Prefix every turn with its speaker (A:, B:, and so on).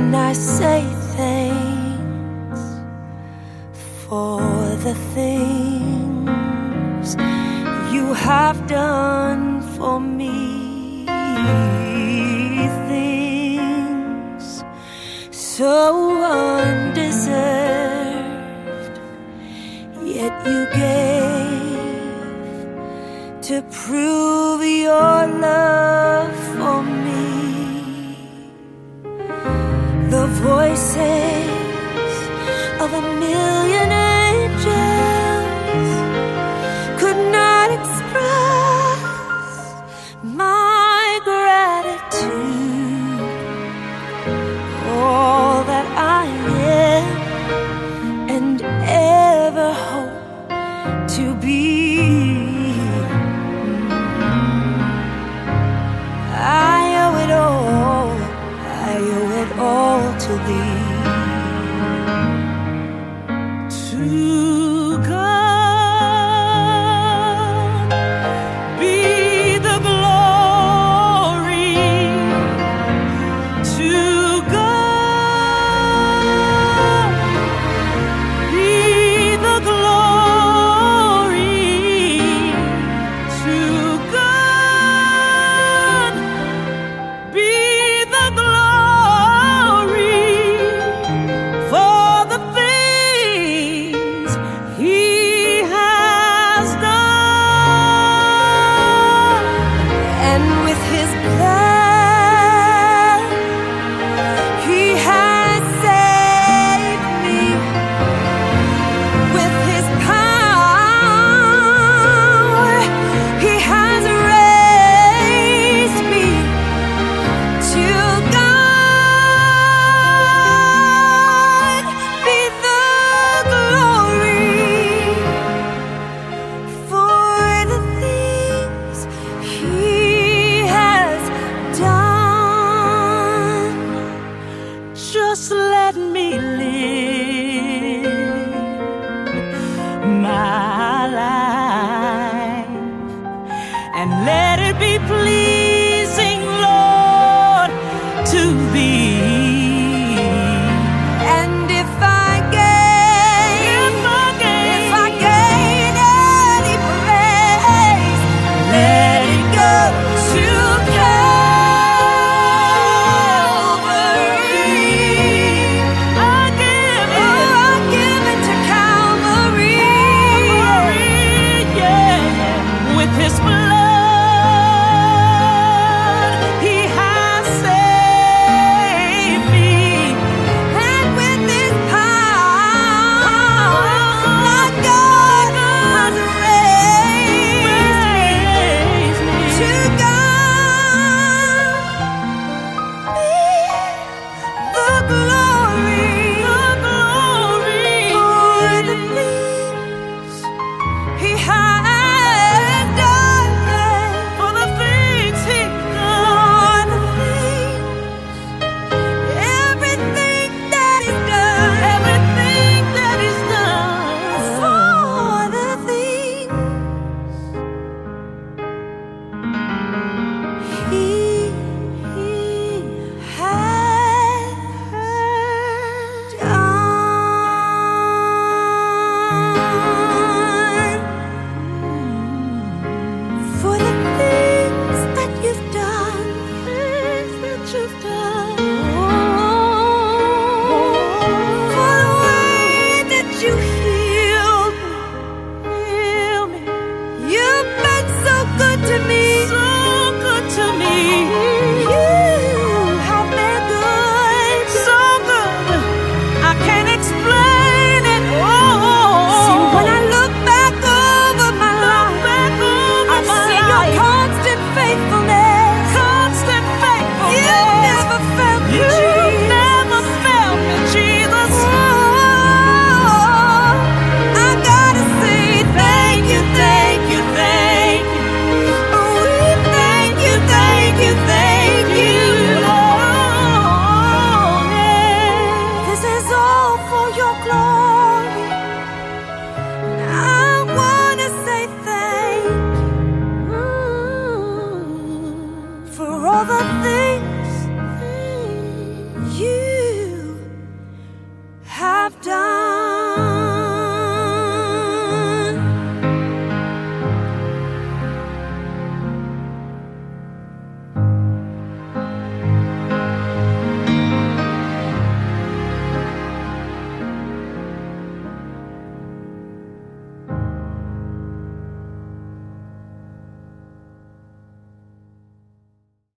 A: I say thanks for the things you have done for me. Things so undeserved, yet you gave to prove your love for me. The voices of a million angels could not express my gratitude. All that I am and ever hope to be, I owe it all, I owe it all to thee. To God be the glory. To God be the glory. To God be the glory for the things He has done. And with His blood He has saved me. With His power He has raised me. To God be the glory for the things He has done. Just let me live my life and let it be pleasing